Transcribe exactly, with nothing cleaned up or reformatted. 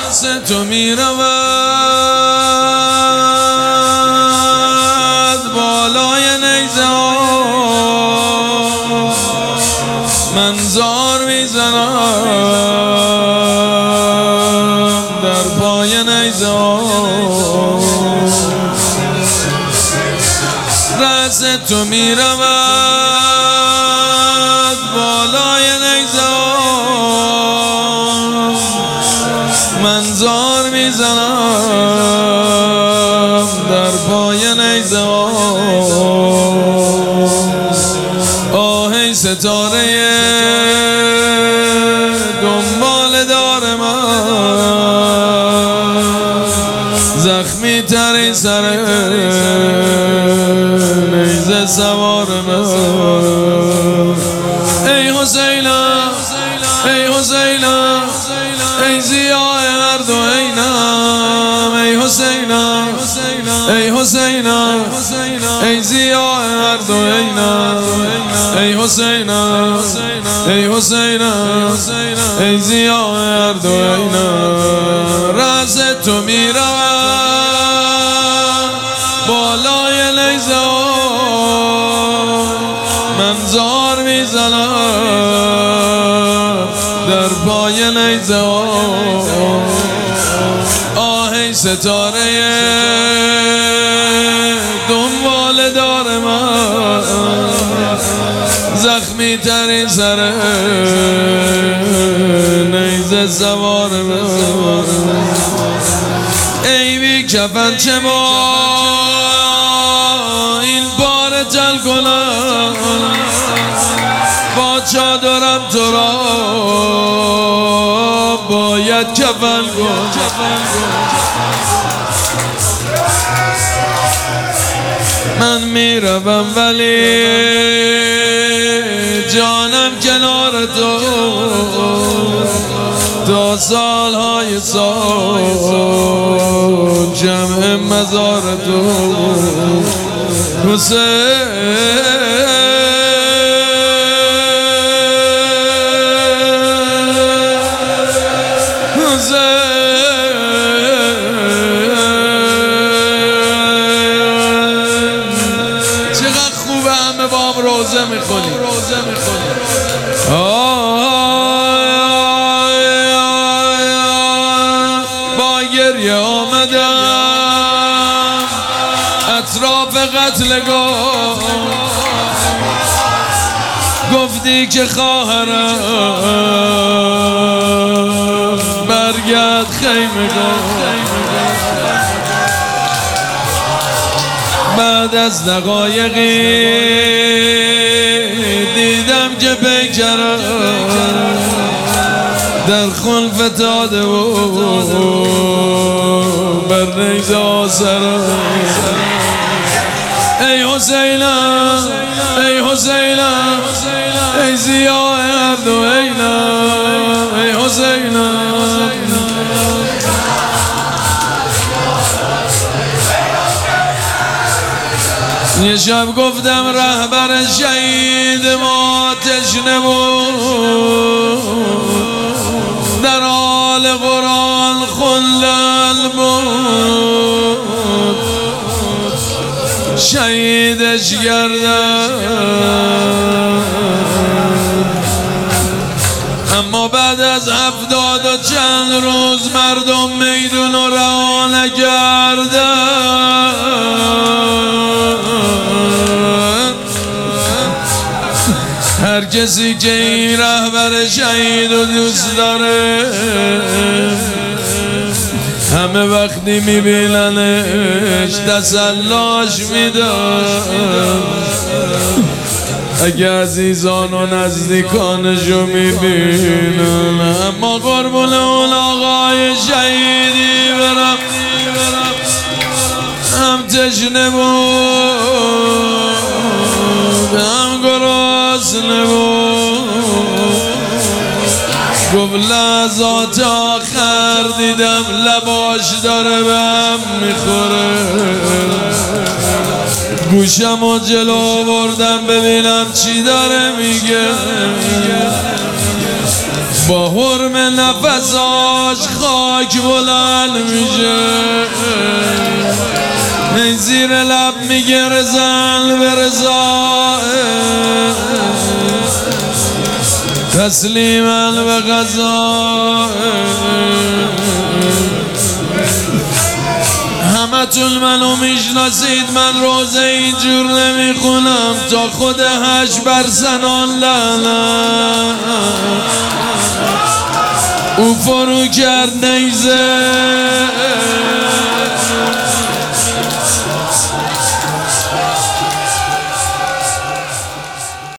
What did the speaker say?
راست تو می رود بالای نیزه ها، من زار می زنم در پای نیزه ها. راست تو می رود بالای نیزه ها، من زار می زنم در پای نیزه ها. آه ای ستاره دنبال دار من، زخمی تری سر نیزه سوار من. ای حسینم ای حسینم ای ضیاء هر دو عینم، ای حسینم ای حسینم ای ضیاء هر دو عینم، ای حسینم ای حسینم ای ضیاء هر دو عینم. راز تو می رود بالای نیزه ها، من زار می زنم در پای نیزه ها. آه ای ستاره دنبال دار من، زخمی ترین سر نیزه سوار من. ای بی کفن چه ما این بار جل کنم، با چادرم تو را باید کفن کن. من میروم ولی جانم کنار تو تا سالهای سال جمع مزار تو. چقدر خوبه همه با هم روزه میخونیم. با گریه آمدم اطراف قتلگاه، گفتی که خواهرم برگرد خیمگاه. بعد از دقایقی دیدم که پیکرم در خون فتاده و بر نیزه آسرم. ای حسینم ای حسینم ای ضیاء هر دو عینم، ای حسینم. یه شب گفتم رهبر شهید ما تشنه بود، در حال قرآن خوندن بود، شهیدش کردن. اما بعد از هفتاد و چند روز مردم میدون رو رها نکردن. هر کسی که این رهبر شهید رو دوست داره همه وقتی میبیننش تسلاش میدن. اگه عزیزان و نزدیکانشو میبینن، اما قربون اون آقای شهیدی برم هم تشنه بود هم گرسنه بود. گفت لحظات آخر دیدم لباش داره به هم میخوره، گوشم و جلو بردم ببینم چی داره میگه. با حرم نفساش خاک بلند میشه، زیر لب میگه رزن به رضا، تسلیما به قضا. همتون منو میشناسید، من روزه اینجور نمیخونم تا خود هش بر سنان لعنت. او فرو کرد نیزه